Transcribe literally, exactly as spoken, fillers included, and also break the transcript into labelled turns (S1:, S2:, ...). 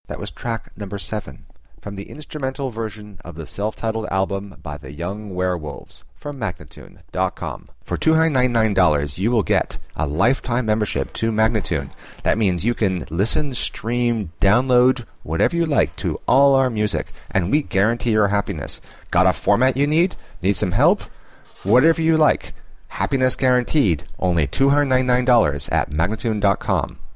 S1: That was track number seven from the instrumental version of the self-titled album by the Young Werewolves from Magnatune dot com. For two hundred ninety-nine dollars, you will get a lifetime membership to Magnatune. That means you can listen, stream, download, whatever you like to all our music, and we guarantee your happiness. Got a format you need? Need some help? Whatever you like. Happiness guaranteed. Only two hundred ninety-nine dollars at Magnatune dot com.